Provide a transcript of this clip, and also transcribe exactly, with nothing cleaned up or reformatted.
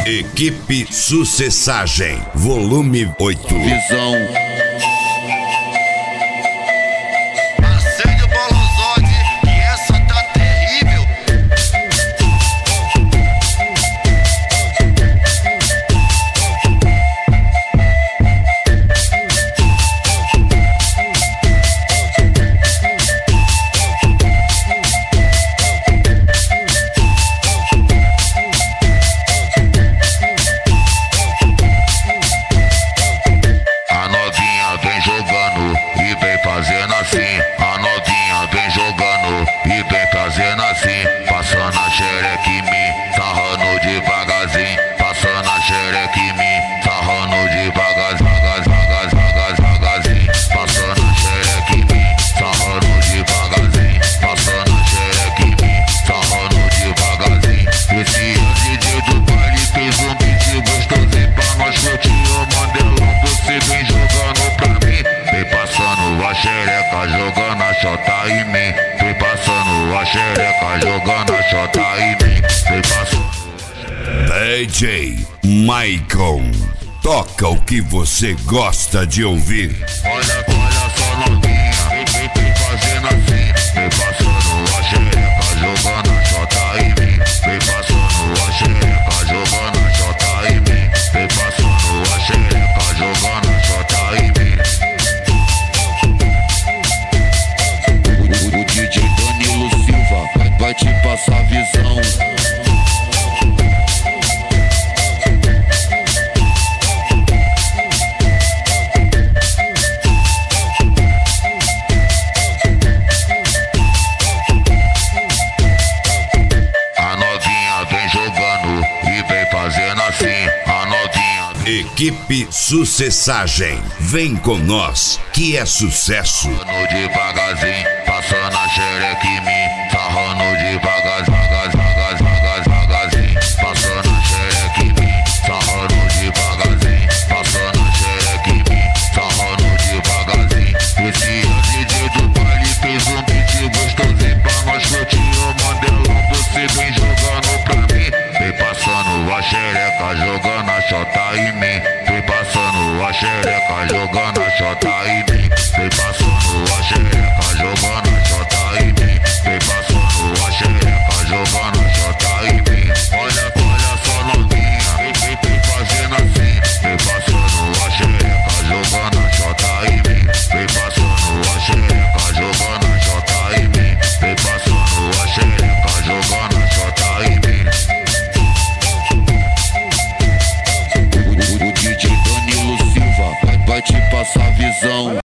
Equipe Sucessagem, volume oito. Visão. Acende o bolozode, que essa tá terrível. A novinha vem jogando e vem fazendo assim. A novinha vem jogando e vem fazendo assim. Passando a xereca em mim, sarrando devagarzinho. Passando a xereca em mim, sarrando devagarzinho, devagarzinho, devagarzinho. Passando a xereca em mim, sarrando devagarzinho. Passando a xereca em mim, sarrando devagarzinho. Esse é o D J do baile, fez um beat gostosinho pra nós curtir o Mandelão. Você vem jogando pra mim, vem passando a xereca, jogando a xota em mim. Vem passando a xereca, jogando a xota em mim. Vem passando. D J Maicon, toca o que você gosta de ouvir. Olha, olha só novinha, vem, vem, vem fazendo assim. Vem passando a xereca, jogando a xota em mim. Vem passando a xereca, jogando a xota em mim. Vem passando a xereca, jogando a xota em mim. O, o, o D J Danilo Silva vai, vai te passar a visão. A novinha vem jogando e vem fazendo assim. A novinha. Equipe Sucessagem, vem com nós, que é sucesso. Sarrando devagarzinho, passando a xereca em mim. Sarrando devagarzinho, devagarzinho, devagarzinho. Passando a xereca em mim, sarrando devagarzinho. Passando a xereca em mim, sarrando devagarzinho. Esse é o D J do baile, fez um beat gostosinho pra nós curtir o Mandelão. Você vem jogando pra mim, vem passando a xereca, jogando a xota em mim. Vem passando a xereca, jogando a xota em mim. Vem passando a xereca, jogando a xota em mim. Vem passando a xereca, jogando a xota em mim. Olha, olha só novinha, vem, vem, vem fazendo assim. Vem passando a xereca, jogando a xota em mim. Vem passando a xereca, jogando a xota em mim. Vem passando a xereca, jogando a xota em mim. O, o, o D J Danilo Silva vai, vai te passar a visão.